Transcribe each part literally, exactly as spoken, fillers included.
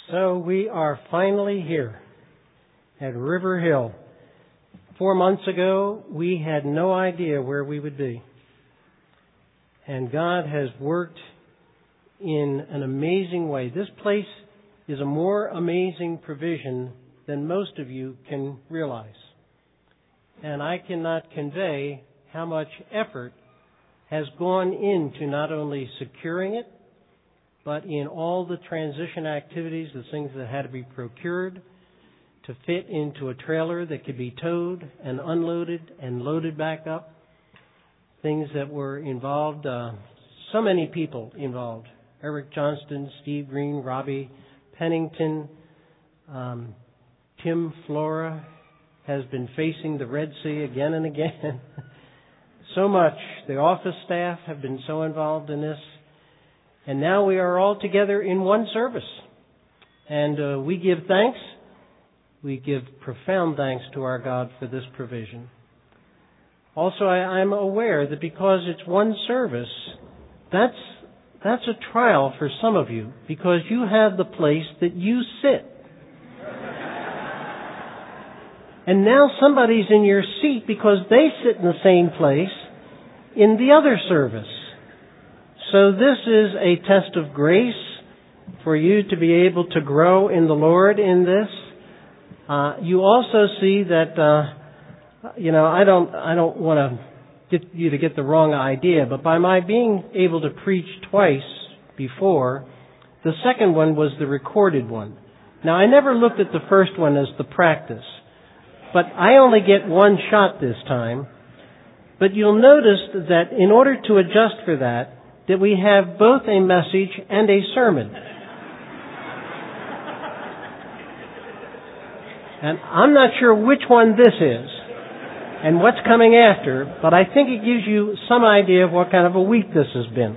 So we are finally here at River Hill. Four months ago, we had no idea where we would be. And God has worked in an amazing way. This place is a more amazing provision than most of you can realize. And I cannot convey how much effort has gone into not only securing it, but in all the transition activities, the things that had to be procured to fit into a trailer that could be towed and unloaded and loaded back up. Things that were involved, uh, so many people involved. Eric Johnston, Steve Green, Robbie Pennington, um, Tim Flora has been facing the Red Sea again and again. So much. The office staff have been so involved in this. And now we are all together in one service. And uh, we give thanks. We give profound thanks to our God for this provision. Also, I, I'm aware that because it's one service, that's that's a trial for some of you, because you have the place that you sit. And now somebody's in your seat because they sit in the same place in the other service. So this is a test of grace for you to be able to grow in the Lord in this. Uh, you also see that, uh, you know, I don't, I don't want to get you to get the wrong idea, but by my being able to preach twice before, the second one was the recorded one. Now, I never looked at the first one as the practice, but I only get one shot this time. But you'll notice that in order to adjust for that, that we have both a message and a sermon. And I'm not sure which one this is and what's coming after, but I think it gives you some idea of what kind of a week this has been.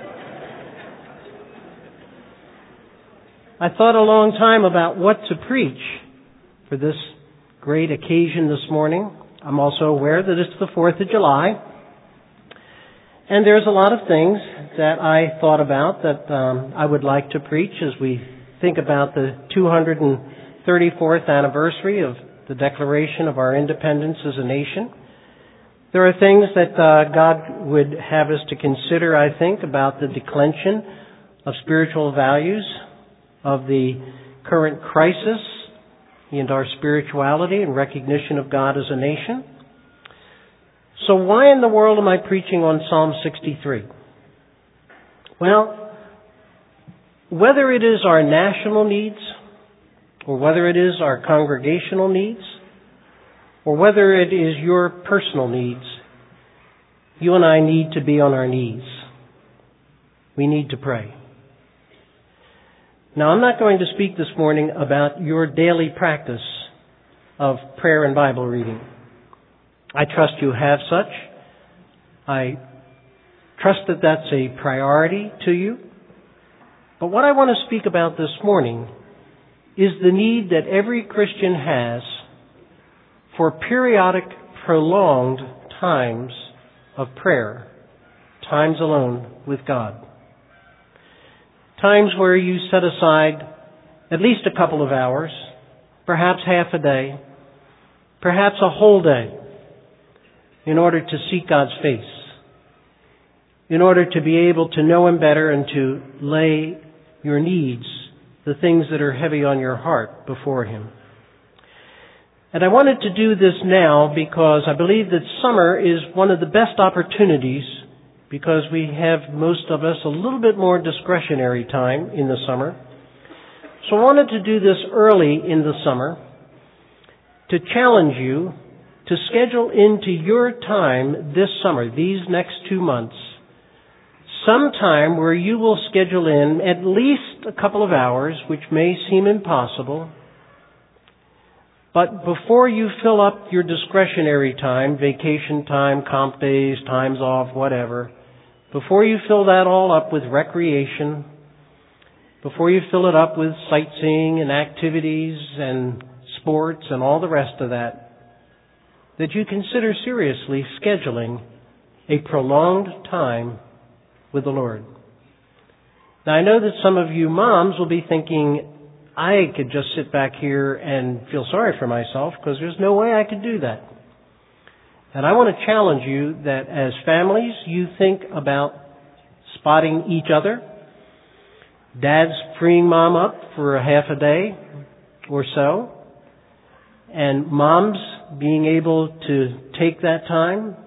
I thought a long time about what to preach for this great occasion this morning. I'm also aware that it's the fourth of July. And there's a lot of things that I thought about that um, I would like to preach as we think about the two hundred thirty-fourth anniversary of the declaration of our independence as a nation. There are things that uh, God would have us to consider, I think, about the declension of spiritual values, of the current crisis in our spirituality and recognition of God as a nation. So why in the world am I preaching on Psalm sixty-three? Well, whether it is our national needs, or whether it is our congregational needs, or whether it is your personal needs, you and I need to be on our knees. We need to pray. Now, I'm not going to speak this morning about your daily practice of prayer and Bible reading. I trust you have such. I trust that that's a priority to you. But what I want to speak about this morning is the need that every Christian has for periodic, prolonged times of prayer, times alone with God. Times where you set aside at least a couple of hours, perhaps half a day, perhaps a whole day, in order to seek God's face, in order to be able to know Him better and to lay your needs, the things that are heavy on your heart, before Him. And I wanted to do this now because I believe that summer is one of the best opportunities, because we have, most of us, a little bit more discretionary time in the summer. So I wanted to do this early in the summer to challenge you to schedule into your time this summer, these next two months, some time where you will schedule in at least a couple of hours, which may seem impossible. But before you fill up your discretionary time, vacation time, comp days, times off, whatever, before you fill that all up with recreation, before you fill it up with sightseeing and activities and sports and all the rest of that, that you consider seriously scheduling a prolonged time with the Lord. Now, I know that some of you moms will be thinking, I could just sit back here and feel sorry for myself because there's no way I could do that. And I want to challenge you that as families, you think about spotting each other. Dad's freeing mom up for a half a day or so. And mom's being able to take that time.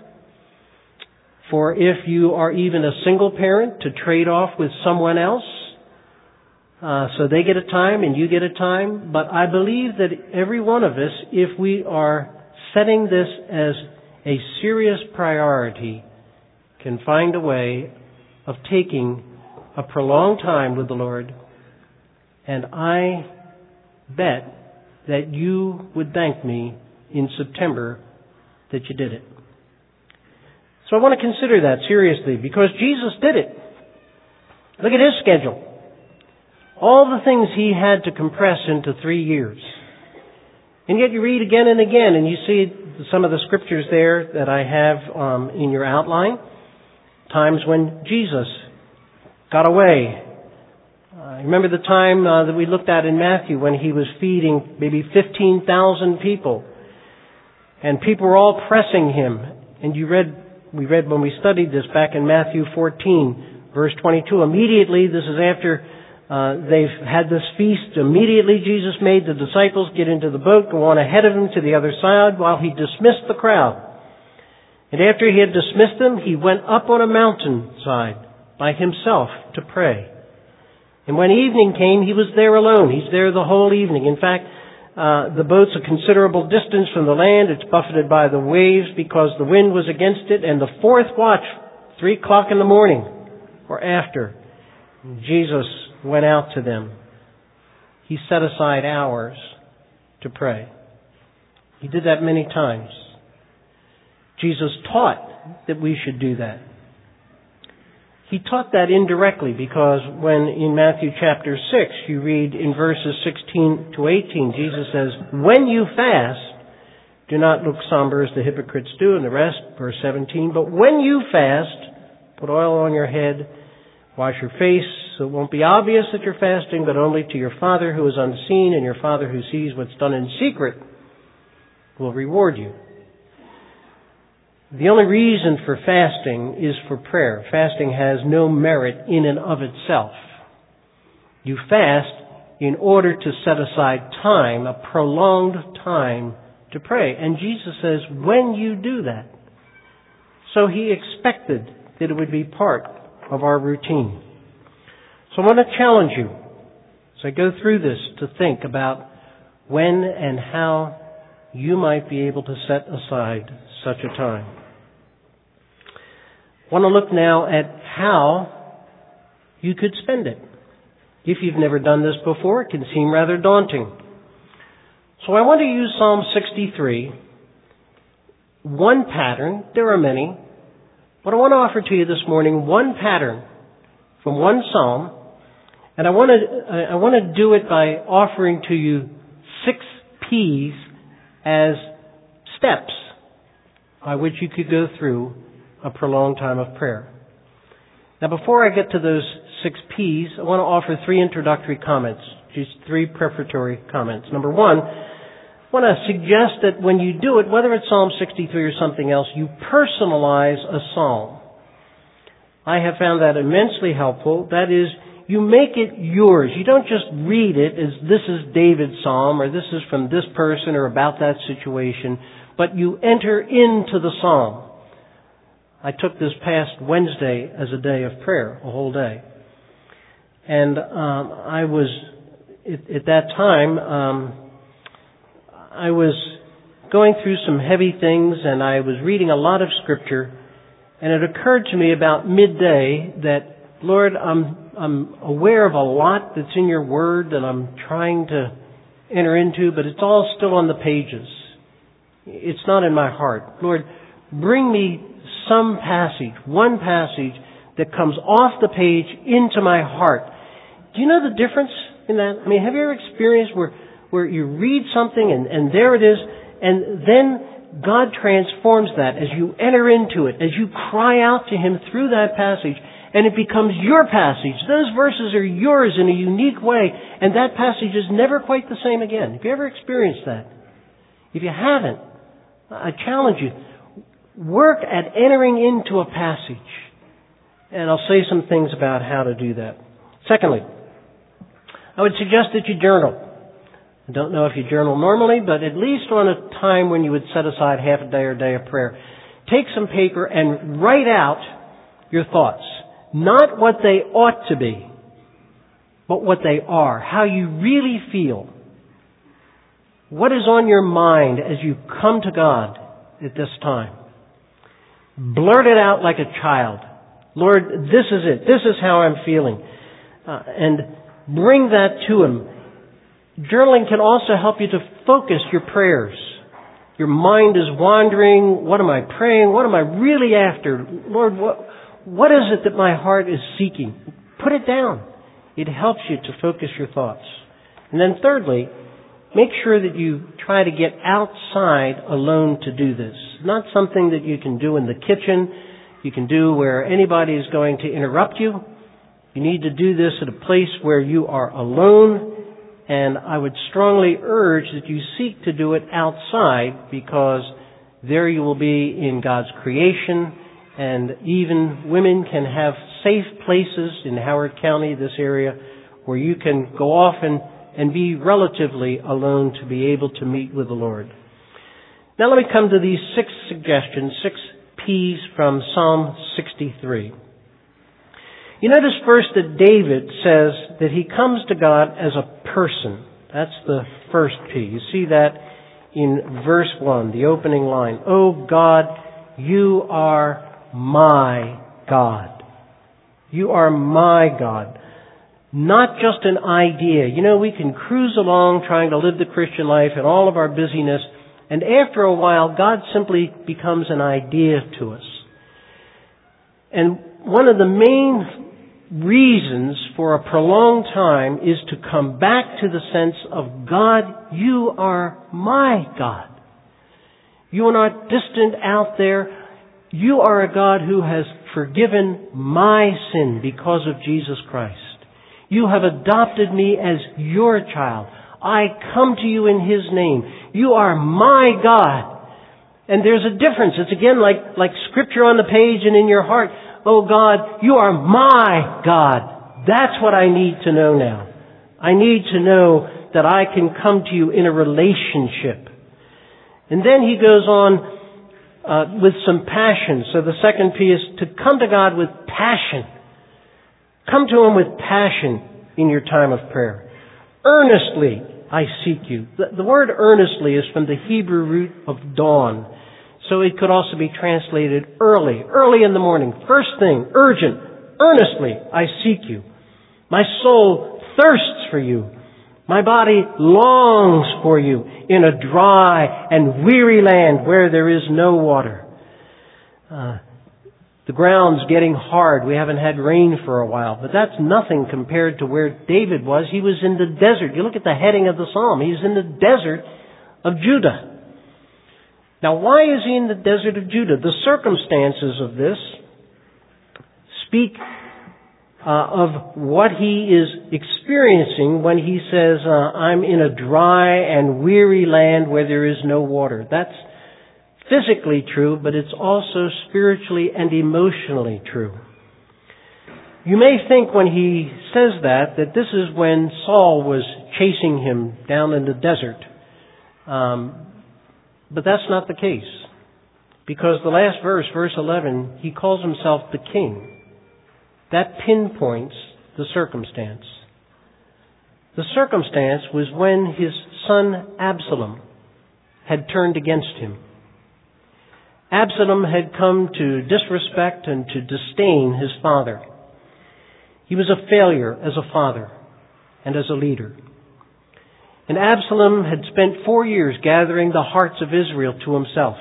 For if you are even a single parent, to trade off with someone else. Uh, so they get a time and you get a time. But I believe that every one of us, if we are setting this as a serious priority, can find a way of taking a prolonged time with the Lord. And I bet that you would thank me in September that you did it. So I want to consider that seriously because Jesus did it. Look at His schedule. All the things He had to compress into three years. And yet you read again and again and you see some of the scriptures there that I have um, in your outline. Times when Jesus got away. Uh, remember the time uh, that we looked at in Matthew when He was feeding maybe fifteen thousand people. And people were all pressing Him. And you read, we read when we studied this back in Matthew fourteen, verse twenty-two. Immediately, this is after Uh, they've had this feast. Immediately Jesus made the disciples get into the boat, go on ahead of Him to the other side while He dismissed the crowd. And after He had dismissed them, He went up on a mountainside by Himself to pray. And when evening came, He was there alone. He's there the whole evening. In fact, uh, the boat's a considerable distance from the land. It's buffeted by the waves because the wind was against it. And the fourth watch, three o'clock in the morning or after, Jesus went out to them. He set aside hours to pray. He did that many times. Jesus taught that we should do that. He taught that indirectly because when in Matthew chapter six, you read in verses sixteen to eighteen, Jesus says, "When you fast, do not look somber as the hypocrites do," and the rest, verse seventeen, "But when you fast, put oil on your head, wash your face, so it won't be obvious that you're fasting, but only to your Father who is unseen, and your Father who sees what's done in secret will reward you." The only reason for fasting is for prayer. Fasting has no merit in and of itself. You fast in order to set aside time, a prolonged time to pray. And Jesus says, when you do that. So He expected that it would be part of our routine. So I want to challenge you as I go through this to think about when and how you might be able to set aside such a time. I want to look now at how you could spend it. If you've never done this before, it can seem rather daunting. So I want to use Psalm sixty-three, one pattern, there are many, but I want to offer to you this morning one pattern from one psalm, and I want to I want to do it by offering to you six P's as steps by which you could go through a prolonged time of prayer. Now, before I get to those six P's, I want to offer three introductory comments, just three preparatory comments. Number one, I want to suggest that when you do it, whether it's Psalm sixty-three or something else, you personalize a psalm. I have found that immensely helpful. That is, you make it yours. You don't just read it as this is David's psalm or this is from this person or about that situation, but you enter into the psalm. I took this past Wednesday as a day of prayer, a whole day. And um, I was, at, at that time, um, I was going through some heavy things and I was reading a lot of Scripture. And it occurred to me about midday that, Lord, I'm, I'm aware of a lot that's in your Word that I'm trying to enter into, but it's all still on the pages. It's not in my heart. Lord, bring me some passage, one passage that comes off the page into my heart. Do you know the difference in that? I mean, have you ever experienced where, where you read something and, and there it is, and then God transforms that as you enter into it, as you cry out to Him through that passage, and it becomes your passage. Those verses are yours in a unique way, and that passage is never quite the same again. Have you ever experienced that? If you haven't, I challenge you, work at entering into a passage. And I'll say some things about how to do that. Secondly, I would suggest that you journal. I don't know if you journal normally, but at least on a time when you would set aside half a day or a day of prayer, take some paper and write out your thoughts. Not what they ought to be, but what they are. How you really feel. What is on your mind as you come to God at this time? Blurt it out like a child. Lord, this is it. This is how I'm feeling. Uh, and bring that to Him. Journaling can also help you to focus your prayers. Your mind is wandering. What am I praying? What am I really after? Lord, what, what is it that my heart is seeking? Put it down. It helps you to focus your thoughts. And then thirdly, make sure that you try to get outside alone to do this. Not something that you can do in the kitchen, you can do where anybody is going to interrupt you. You need to do this at a place where you are alone. And I would strongly urge that you seek to do it outside, because there you will be in God's creation, and even women can have safe places in Howard County, this area, where you can go off and, and be relatively alone to be able to meet with the Lord. Now let me come to these six suggestions, six P's from Psalm sixty-three. You notice first that David says that he comes to God as a person. That's the first P. You see that in verse one, the opening line. Oh God, you are my God. You are my God. Not just an idea. You know, we can cruise along trying to live the Christian life in all of our busyness, and after a while, God simply becomes an idea to us. And one of the main reasons for a prolonged time is to come back to the sense of, God, you are my God. You are not distant out there. You are a God who has forgiven my sin because of Jesus Christ. You have adopted me as your child. I come to you in His name. You are my God. And there's a difference. It's again like, like scripture on the page and in your heart. Oh God, you are my God. That's what I need to know now. I need to know that I can come to you in a relationship. And then he goes on uh, with some passion. So the second P is to come to God with passion. Come to Him with passion in your time of prayer. Earnestly I seek you. The, the word earnestly is from the Hebrew root of dawn. So it could also be translated early, early in the morning. First thing, urgent, earnestly I seek you. My soul thirsts for you. My body longs for you in a dry and weary land where there is no water. Uh, the ground's getting hard. We haven't had rain for a while, but that's nothing compared to where David was. He was in the desert. You look at the heading of the psalm. He's in the desert of Judah. Now, why is he in the desert of Judah? The circumstances of this speak uh, of what he is experiencing when he says, uh, I'm in a dry and weary land where there is no water. That's physically true, but it's also spiritually and emotionally true. You may think when he says that, that this is when Saul was chasing him down in the desert. Um, But that's not the case. Because the last verse, verse eleven, he calls himself the king. That pinpoints the circumstance. The circumstance was when his son Absalom had turned against him. Absalom had come to disrespect and to disdain his father. He was a failure as a father and as a leader. And Absalom had spent four years gathering the hearts of Israel to himself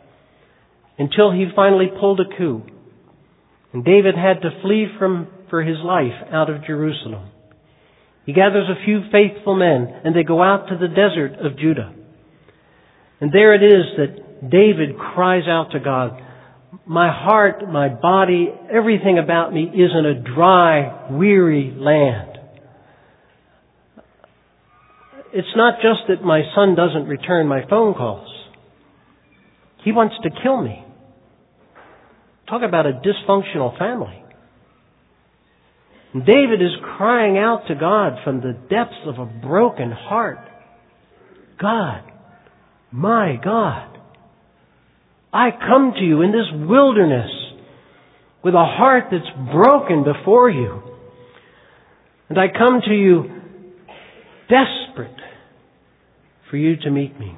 until he finally pulled a coup. And David had to flee from for his life out of Jerusalem. He gathers a few faithful men and they go out to the desert of Judah. And there it is that David cries out to God, my heart, my body, everything about me is in a dry, weary land. It's not just that my son doesn't return my phone calls. He wants to kill me. Talk about a dysfunctional family. And David is crying out to God from the depths of a broken heart. God, my God, I come to you in this wilderness with a heart that's broken before you. And I come to you desperate for you to meet me.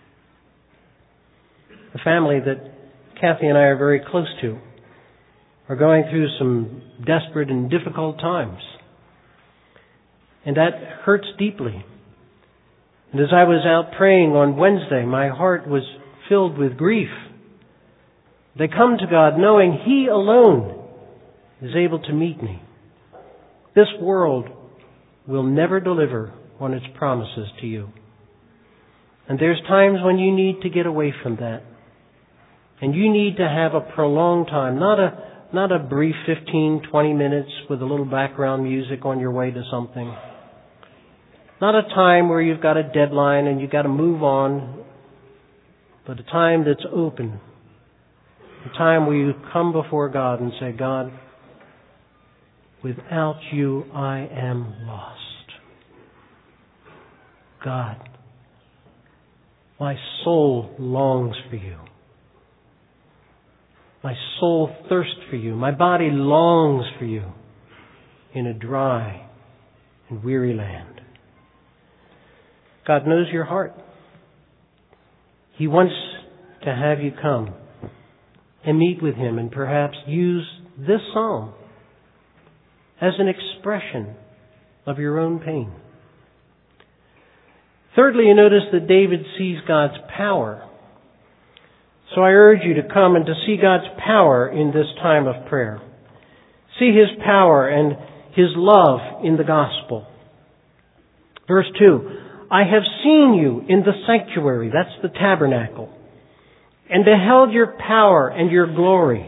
The family that Kathy and I are very close to are going through some desperate and difficult times. And that hurts deeply. And as I was out praying on Wednesday, my heart was filled with grief. They come to God knowing He alone is able to meet me. This world will never deliver on its promises to you. And there's times when you need to get away from that. And you need to have a prolonged time, not a not a brief fifteen, twenty minutes with a little background music on your way to something. Not a time where you've got a deadline and you've got to move on, but a time that's open. A time where you come before God and say, God, without you I am lost. God, my soul longs for you. My soul thirsts for you. My body longs for you in a dry and weary land. God knows your heart. He wants to have you come and meet with Him and perhaps use this psalm as an expression of your own pain. Thirdly, you notice that David sees God's power. So I urge you to come and to see God's power in this time of prayer. See His power and His love in the gospel. Verse two, I have seen you in the sanctuary, that's the tabernacle, and beheld your power and your glory.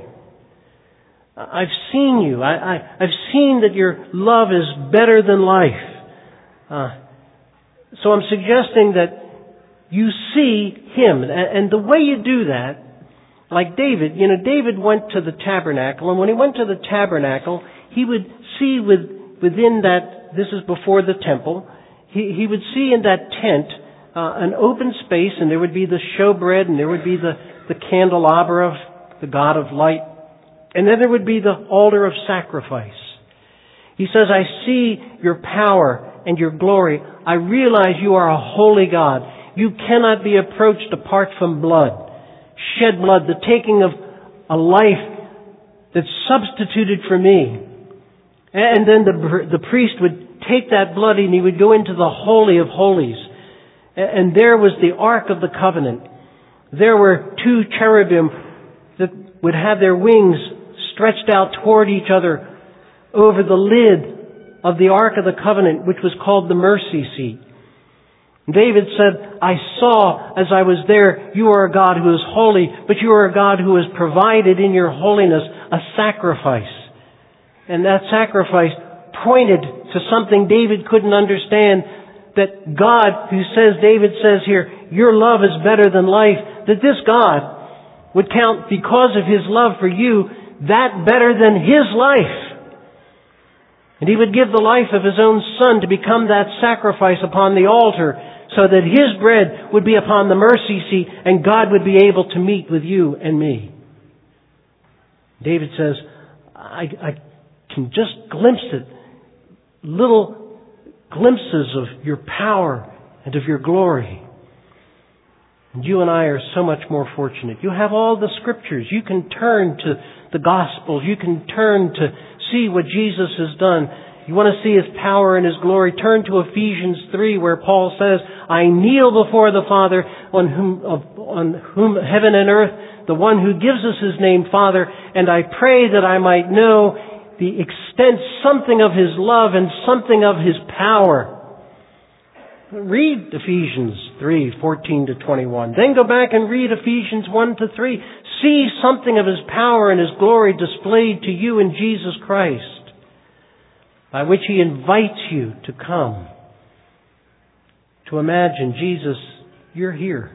I've seen you. I, I, I've seen that your love is better than life. Uh, so I'm suggesting that you see Him. And the way you do that, like David, you know, David went to the tabernacle, and when he went to the tabernacle, he would see with, within that, this is before the temple, he, he would see in that tent uh, an open space, and there would be the showbread, and there would be the, the candelabra of the God of light, and then there would be the altar of sacrifice. He says, I see your power and your glory. I realize you are a holy God. You cannot be approached apart from blood, shed blood, the taking of a life that's substituted for me. And then the, the priest would take that blood and he would go into the Holy of Holies. And there was the Ark of the Covenant. There were two cherubim that would have their wings stretched out toward each other over the lid of the Ark of the Covenant, which was called the mercy seat. David said, I saw as I was there, you are a God who is holy, but you are a God who has provided in your holiness a sacrifice. And that sacrifice pointed to something David couldn't understand, that God, who says, David says here, your love is better than life, that this God would count, because of His love for you, that better than His life. And He would give the life of His own Son to become that sacrifice upon the altar, so that His bread would be upon the mercy seat and God would be able to meet with you and me. David says, I, I can just glimpse it, little glimpses of your power and of your glory. And you and I are so much more fortunate. You have all the Scriptures. You can turn to the Gospels. You can turn to see what Jesus has done. You want to see His power and His glory, turn to Ephesians three, where Paul says, I kneel before the Father on whom, on whom heaven and earth, the one who gives us His name, Father, and I pray that I might know the extent, something of His love and something of His power. Read Ephesians three, fourteen to twenty-one. Then go back and read Ephesians one to three. See something of His power and His glory displayed to you in Jesus Christ, by which He invites you to come. To imagine, Jesus, you're here.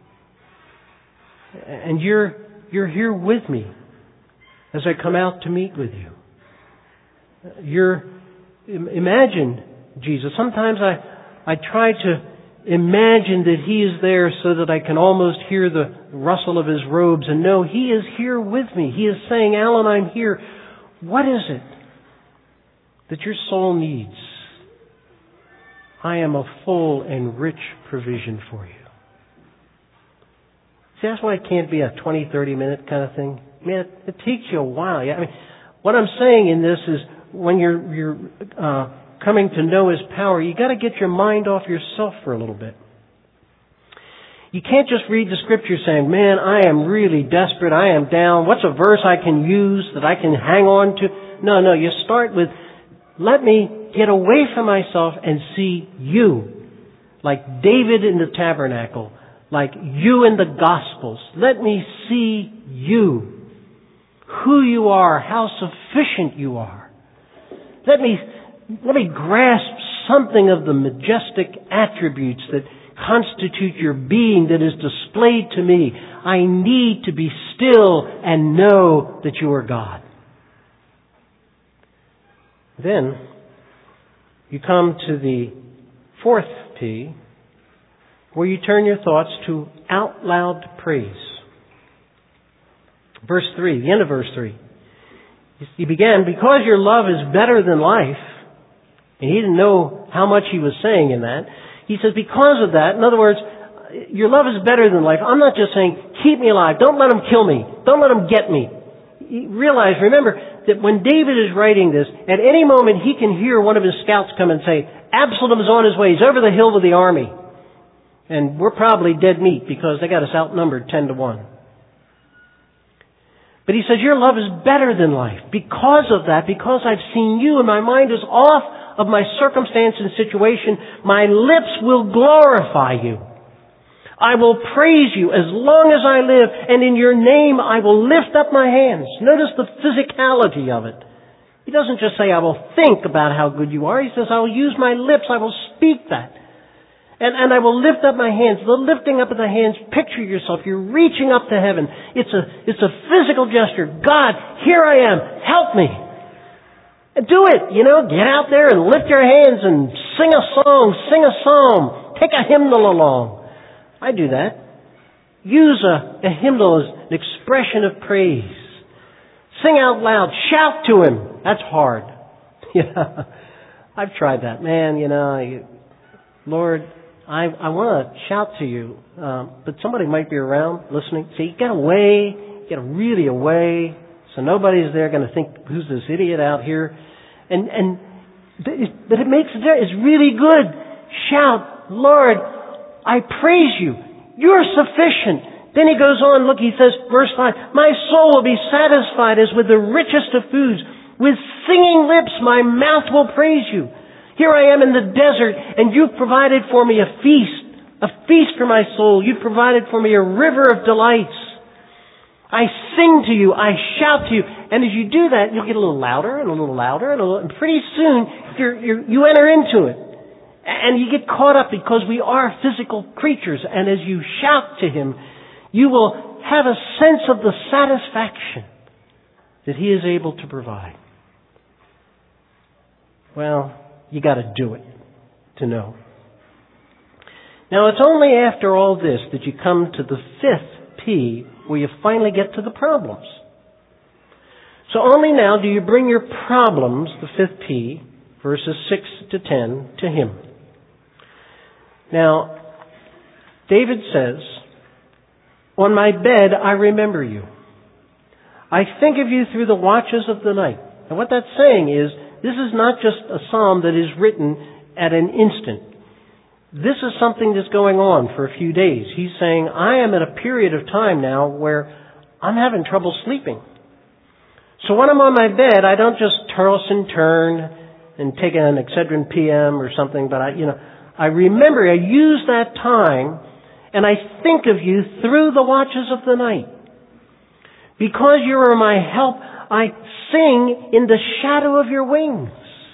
And you're, you're here with me as I come out to meet with you. You're, imagine, Jesus. Sometimes I... I try to imagine that He is there so that I can almost hear the rustle of His robes and know He is here with me. He is saying, Alan, I'm here. What is it that your soul needs? I am a full and rich provision for you. See, that's why it can't be a twenty, thirty minute kind of thing. I mean, it, it takes you a while. I mean, what I'm saying in this is when you're, you're, uh, coming to know His power, you got to get your mind off yourself for a little bit. You can't just read the Scripture saying, man, I am really desperate, I am down, what's a verse I can use that I can hang on to? No, no, you start with, let me get away from myself and see you, like David in the tabernacle, like you in the Gospels. Let me see you, who you are, how sufficient you are. Let me Let me grasp something of the majestic attributes that constitute your being that is displayed to me. I need to be still and know that you are God. Then you come to the fourth P, where you turn your thoughts to out loud praise. Verse three, the end of verse three. He began, because your love is better than life. And he didn't know how much he was saying in that. He says, because of that, in other words, your love is better than life. I'm not just saying, keep me alive. Don't let them kill me. Don't let them get me. Realize, remember, that when David is writing this, at any moment he can hear one of his scouts come and say, Absalom is on his way. He's over the hill with the army. And we're probably dead meat because they got us outnumbered ten to one. But he says, your love is better than life. Because of that, because I've seen you and my mind is off of my circumstance and situation, my lips will glorify you. I will praise you as long as I live, and in your name I will lift up my hands. Notice the physicality of it. He doesn't just say, I will think about how good you are. He says, I will use my lips, I will speak that. And, and I will lift up my hands. The lifting up of the hands, picture yourself. You're reaching up to heaven. It's a, it's a physical gesture. God, here I am. Help me. Do it, you know, get out there and lift your hands and sing a song, sing a psalm, take a hymnal along. I do that. Use a, a hymnal as an expression of praise. Sing out loud, shout to Him. That's hard. Yeah, I've tried that. Man, you know, you, Lord, I, I want to shout to you, um, but somebody might be around listening. So you get away, get really away. So nobody's there going to think, who's this idiot out here? And, and, but it makes it, it's really good. Shout, Lord, I praise you. You're sufficient. Then he goes on, look, he says, verse five, my soul will be satisfied as with the richest of foods. With singing lips, my mouth will praise you. Here I am in the desert, and you've provided for me a feast, a feast for my soul. You've provided for me a river of delights. I sing to you, I shout to you. And as you do that, you'll get a little louder and a little louder, and, a little, and pretty soon you're, you're, you enter into it. And you get caught up because we are physical creatures. And as you shout to Him, you will have a sense of the satisfaction that He is able to provide. Well, you got to do it to know. Now, it's only after all this that you come to the fifth P, where you finally get to the problems. So only now do you bring your problems, the fifth P, verses six to ten, to Him. Now, David says, on my bed I remember you. I think of you through the watches of the night. And what that's saying is, this is not just a psalm that is written at an instant. This is something that's going on for a few days. He's saying, I am at a period of time now where I'm having trouble sleeping. So when I'm on my bed, I don't just toss and turn and take an Excedrin P M or something, but I, you know, I remember, I use that time, and I think of you through the watches of the night. Because you are my help, I sing in the shadow of your wings.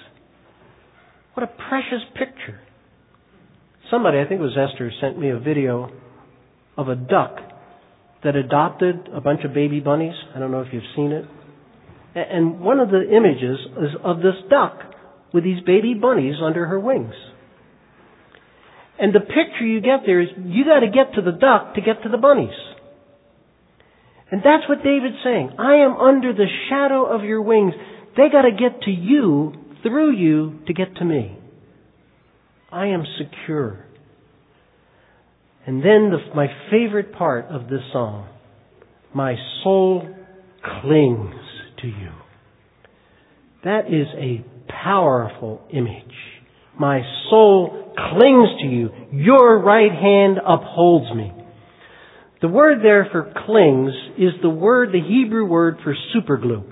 What a precious picture. Somebody, I think it was Esther, sent me a video of a duck that adopted a bunch of baby bunnies. I don't know if you've seen it. And one of the images is of this duck with these baby bunnies under her wings. And the picture you get there is you got to get to the duck to get to the bunnies. And that's what David's saying. I am under the shadow of your wings. They got to get to you, through you, to get to me. I am secure. And then the, my favorite part of this song, my soul clings to you. That is a powerful image. My soul clings to you. Your right hand upholds me. The word there for clings is the word, the Hebrew word for superglue.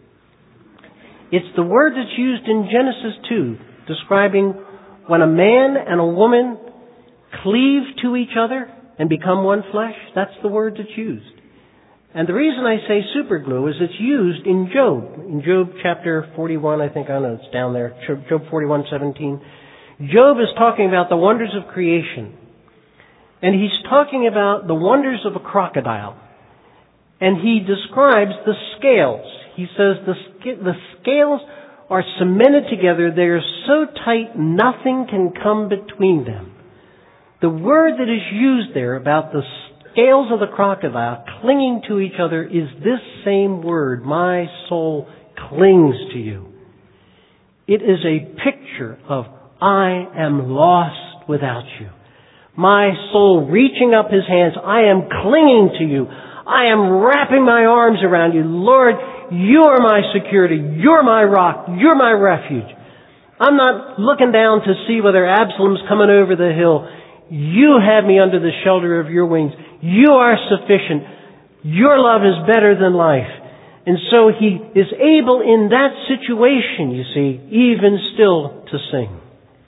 It's the word that's used in Genesis two, describing when a man and a woman cleave to each other and become one flesh. That's the word that's used. And the reason I say superglue is it's used in Job. In Job chapter forty-one, I think, I don't know, it's down there, Job forty-one seventeen. Job is talking about the wonders of creation. And he's talking about the wonders of a crocodile. And he describes the scales. He says the, the scales are cemented together. They are so tight nothing can come between them. The word that is used there about the scales of the crocodile clinging to each other is this same word, my soul clings to you. It is a picture of I am lost without you. My soul reaching up his hands, I am clinging to you. I am wrapping my arms around you. Lord, you are my security. You're my rock. You're my refuge. I'm not looking down to see whether Absalom's coming over the hill. You have me under the shelter of your wings. You are sufficient. Your love is better than life. And so he is able in that situation, you see, even still to sing.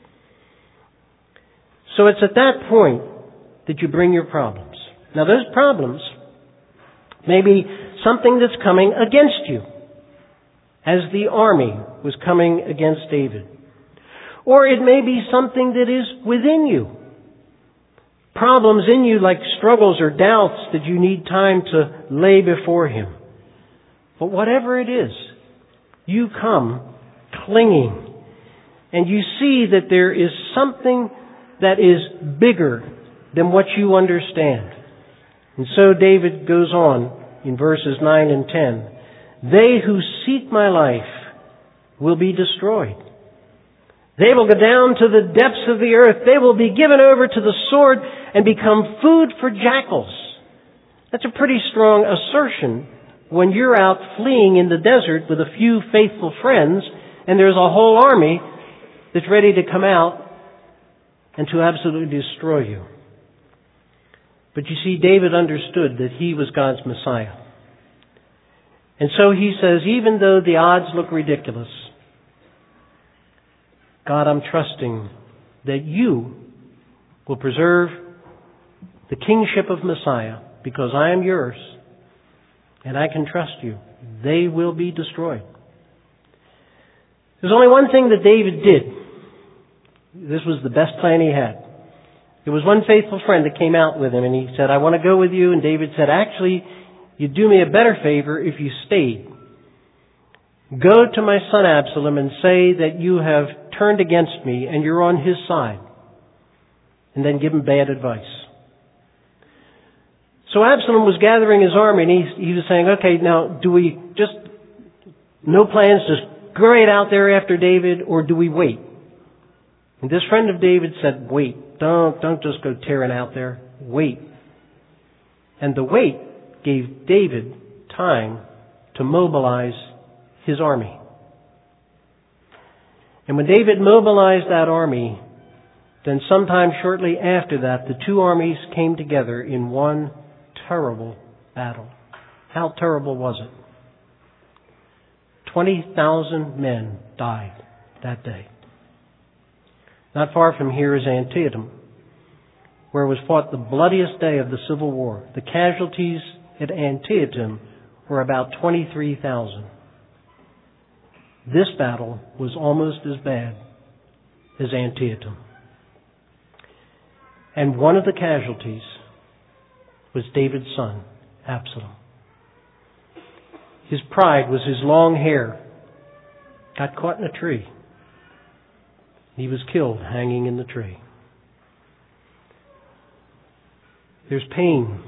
So it's at that point that you bring your problems. Now those problems may be something that's coming against you, as the army was coming against David. Or it may be something that is within you. Problems in you like struggles or doubts that you need time to lay before him. But whatever it is, you come clinging. And you see that there is something that is bigger than what you understand. And so David goes on in verses nine and ten. They who seek my life will be destroyed. They will go down to the depths of the earth. They will be given over to the sword and become food for jackals. That's a pretty strong assertion when you're out fleeing in the desert with a few faithful friends and there's a whole army that's ready to come out and to absolutely destroy you. But you see, David understood that he was God's Messiah. And so he says, even though the odds look ridiculous, God, I'm trusting that you will preserve the kingship of Messiah because I am yours and I can trust you. They will be destroyed. There's only one thing that David did. This was the best plan he had. There was one faithful friend that came out with him and he said, I want to go with you. And David said, actually, you'd do me a better favor if you stayed. Go to my son Absalom and say that you have turned against me and you're on his side. And then give him bad advice. So Absalom was gathering his army and he, he was saying, okay, now do we just, no plans, just go right out there after David, or do we wait? And this friend of David said, wait, don't, don't just go tearing out there. Wait. And the wait gave David time to mobilize his army. And when David mobilized that army, then sometime shortly after that, the two armies came together in one terrible battle. How terrible was it? twenty thousand men died that day. Not far from here is Antietam, where was fought the bloodiest day of the Civil War. The casualties at Antietam were about twenty-three thousand. This battle was almost as bad as Antietam. And one of the casualties was David's son, Absalom. His pride was his long hair. Got caught in a tree. He was killed hanging in the tree. There's pain.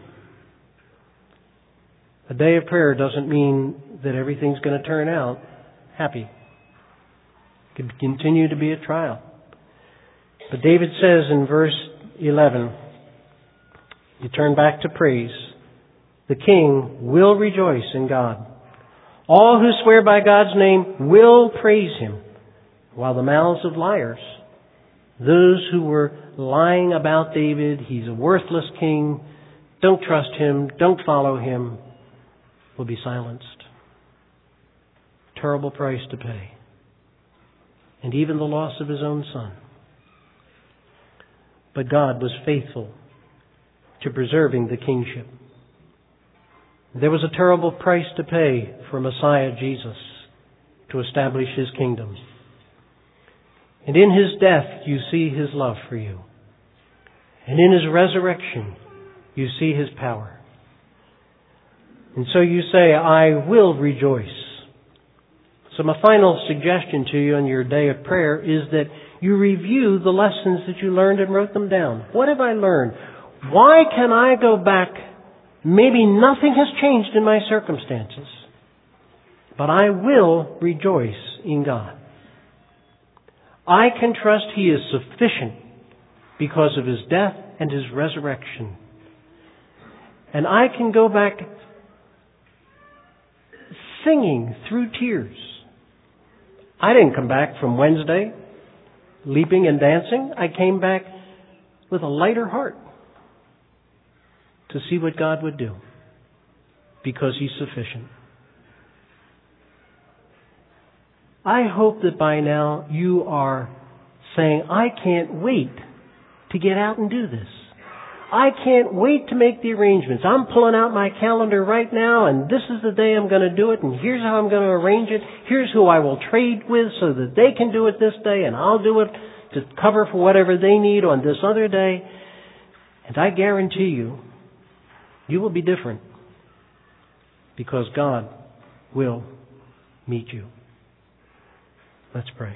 A day of prayer doesn't mean that everything's going to turn out happy. It could continue to be a trial. But David says in verse eleven, you turn back to praise, the king will rejoice in God. All who swear by God's name will praise Him, while the mouths of liars, those who were lying about David, he's a worthless king, don't trust him, don't follow him, will be silenced. Terrible price to pay. And even the loss of his own son. But God was faithful to preserving the kingship. There was a terrible price to pay for Messiah Jesus to establish His kingdom. And in His death you see His love for you. And in His resurrection you see His power. And so you say, I will rejoice. So my final suggestion to you on your day of prayer is that you review the lessons that you learned and wrote them down. What have I learned? Why can I go back? Maybe nothing has changed in my circumstances, but I will rejoice in God. I can trust He is sufficient because of His death and His resurrection. And I can go back singing through tears. I didn't come back from Wednesday leaping and dancing. I came back with a lighter heart to see what God would do because He's sufficient. I hope that by now you are saying, I can't wait to get out and do this. I can't wait to make the arrangements. I'm pulling out my calendar right now, and this is the day I'm going to do it, and here's how I'm going to arrange it. Here's who I will trade with so that they can do it this day, and I'll do it to cover for whatever they need on this other day. And I guarantee you, you will be different because God will meet you. Let's pray.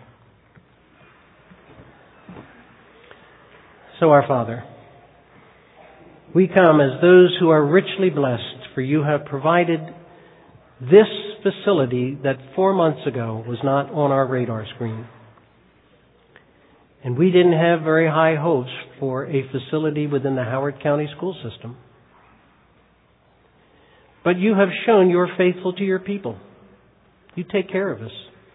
So, our Father, we come as those who are richly blessed, for you have provided this facility that four months ago was not on our radar screen. And we didn't have very high hopes for a facility within the Howard County school system. But you have shown you're faithful to your people. You take care of us.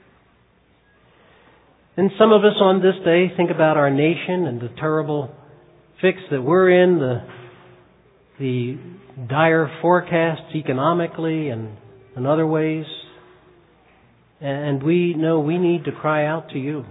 And some of us on this day think about our nation and the terrible fix that we're in, the the dire forecasts economically and in other ways. And we know we need to cry out to you.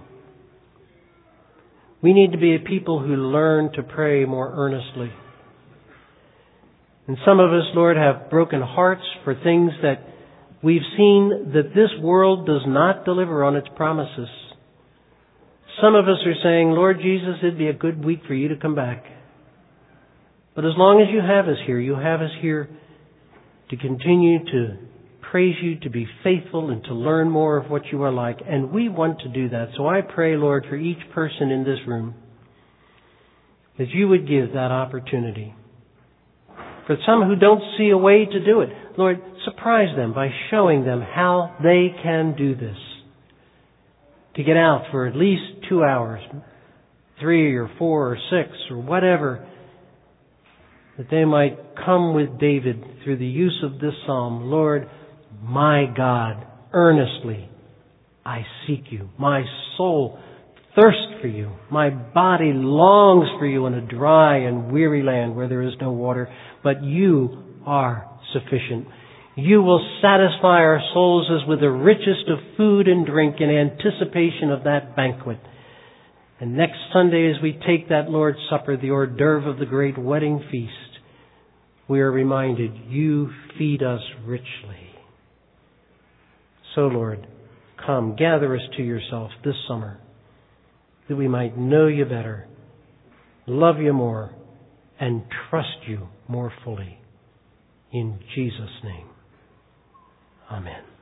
We need to be a people who learn to pray more earnestly. And some of us, Lord, have broken hearts for things that we've seen that this world does not deliver on its promises. Some of us are saying, Lord Jesus, it'd be a good week for you to come back. But as long as you have us here, you have us here to continue to praise you, to be faithful, and to learn more of what you are like. And we want to do that. So I pray, Lord, for each person in this room, that you would give that opportunity. For some who don't see a way to do it, Lord, surprise them by showing them how they can do this. To get out for at least two hours, three or four or six or whatever, that they might come with David through the use of this psalm. Lord, my God, earnestly I seek you. My soul thirsts for you. My body longs for you in a dry and weary land where there is no water. But you are sufficient. You will satisfy our souls as with the richest of food and drink in anticipation of that banquet. And next Sunday, as we take that Lord's Supper, the hors d'oeuvre of the great wedding feast, we are reminded, you feed us richly. So, Lord, come, gather us to yourself this summer, that we might know you better, love you more, and trust you more fully. In Jesus' name, amen.